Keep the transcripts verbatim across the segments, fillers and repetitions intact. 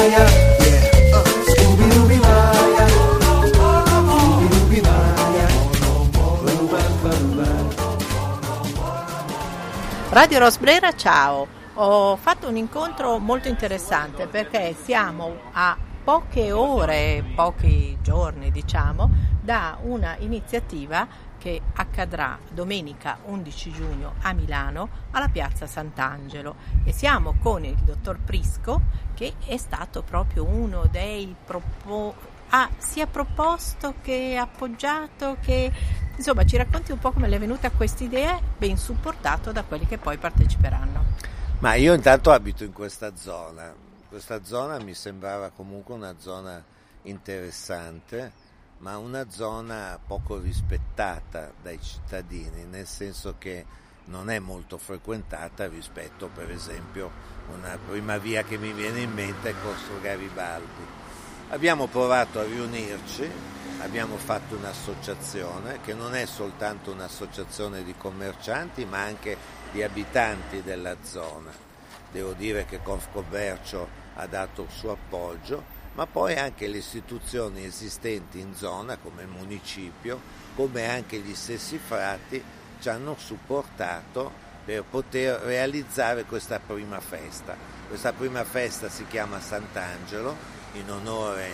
Maya, yeah. uh, Scooby-Dooby Maya, Scooby-Dooby Maya. Radio Rosbrera, ciao. Ho fatto un incontro molto interessante perché siamo a poche ore, pochi giorni diciamo, da una iniziativa che accadrà domenica undici giugno a Milano alla piazza Sant'Angelo e siamo con il dottor Prisco che è stato proprio uno dei propo- ha sia proposto che appoggiato che insomma ci racconti un po' come le è venuta questa idea, ben supportato da quelli che poi parteciperanno. Ma io intanto abito in questa zona, questa zona mi sembrava comunque una zona interessante, ma una zona poco rispettata dai cittadini, nel senso che non è molto frequentata rispetto per esempio una prima via che mi viene in mente è Corso Garibaldi. Abbiamo provato a riunirci, abbiamo fatto un'associazione che non è soltanto un'associazione di commercianti ma anche di abitanti della zona. Devo dire che Confcommercio ha dato il suo appoggio, ma poi anche le istituzioni esistenti in zona come il municipio, come anche gli stessi frati ci hanno supportato per poter realizzare questa prima festa. Questa prima festa si chiama Sant'Angelo in onore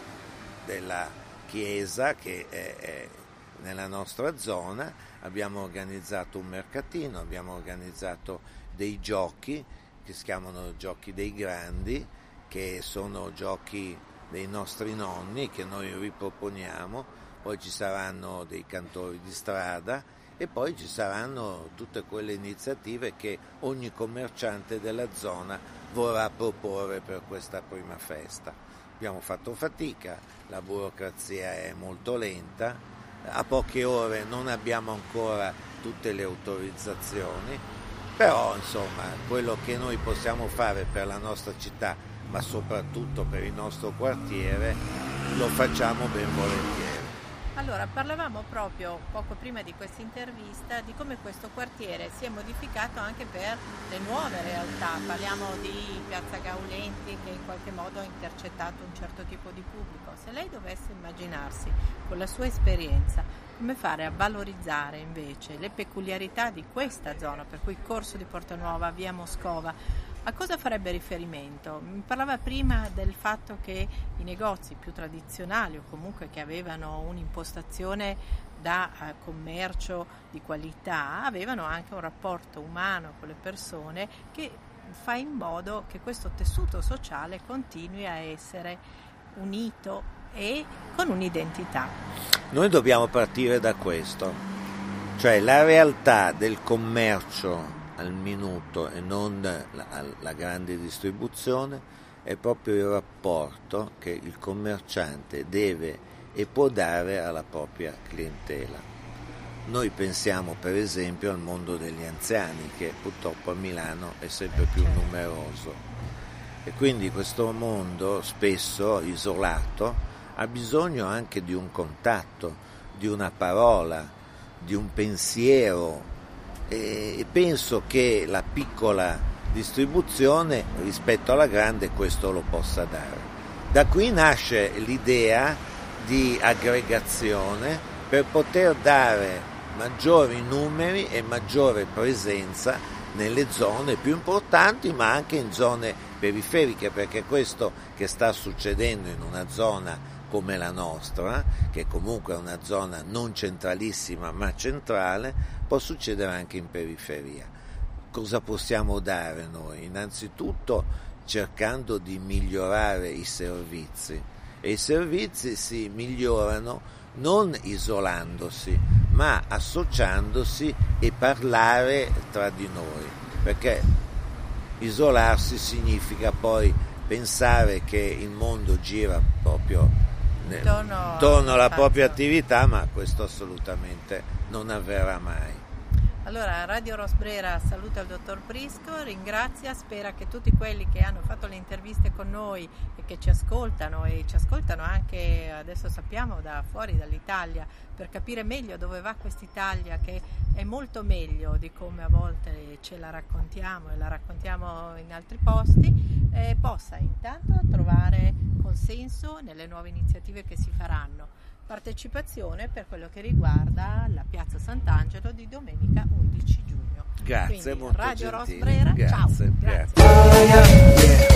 della chiesa che è, è nella nostra zona. Abbiamo organizzato un mercatino, abbiamo organizzato dei giochi che si chiamano Giochi dei Grandi, che sono giochi dei nostri nonni che noi riproponiamo, poi ci saranno dei cantori di strada e poi ci saranno tutte quelle iniziative che ogni commerciante della zona vorrà proporre per questa prima festa. Abbiamo fatto fatica, la burocrazia è molto lenta, a poche ore non abbiamo ancora tutte le autorizzazioni, però insomma quello che noi possiamo fare per la nostra città ma soprattutto per il nostro quartiere lo facciamo ben volentieri. Allora, parlavamo proprio poco prima di questa intervista di come questo quartiere si è modificato anche per le nuove realtà. Parliamo di Piazza Gaulenti che in qualche modo ha intercettato un certo tipo di pubblico. Se lei dovesse immaginarsi con la sua esperienza come fare a valorizzare invece le peculiarità di questa zona, per cui Corso di Portanuova, via Moscova, a cosa farebbe riferimento? Mi parlava prima del fatto che i negozi più tradizionali o comunque che avevano un'impostazione da eh, commercio di qualità avevano anche un rapporto umano con le persone che fa in modo che questo tessuto sociale continui a essere unito e con un'identità. Noi dobbiamo partire da questo, cioè la realtà del commercio al minuto e non la, la grande distribuzione è proprio il rapporto che il commerciante deve e può dare alla propria clientela. Noi pensiamo per esempio al mondo degli anziani che purtroppo a Milano è sempre più numeroso e quindi questo mondo spesso isolato ha bisogno anche di un contatto, di una parola, di un pensiero. E penso che la piccola distribuzione rispetto alla grande questo lo possa dare. Da qui nasce l'idea di aggregazione per poter dare maggiori numeri e maggiore presenza nelle zone più importanti ma anche in zone periferiche, perché questo che sta succedendo in una zona come la nostra, che comunque è una zona non centralissima ma centrale, può succedere anche in periferia. Cosa possiamo dare noi? Innanzitutto cercando di migliorare i servizi e i servizi si migliorano non isolandosi ma associandosi e parlare tra di noi, perché isolarsi significa poi pensare che il mondo gira proprio intorno alla propria attività, ma questo assolutamente non avverrà mai. Allora, Radio Rosbrera saluta il dottor Prisco, ringrazia, spera che tutti quelli che hanno fatto le interviste con noi e che ci ascoltano e ci ascoltano anche, adesso sappiamo, da fuori dall'Italia, per capire meglio dove va quest'Italia, che è molto meglio di come a volte ce la raccontiamo e la raccontiamo in altri posti, eh, possa intanto trovare consenso nelle nuove iniziative che si faranno. Partecipazione per quello che riguarda la Piazza Sant'Angelo di domenica undici giugno. Grazie, Quindi, molto Radio gentile. Rosbrera, ciao. Grazie, Grazie. grazie. Yeah.